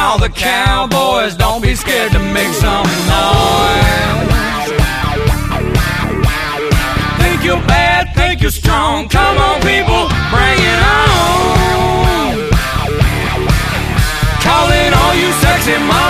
all the cowboys, don't be scared to make some noise. Think you're bad, think you're strong. Come on, people, bring it on. Calling all you sexy moms.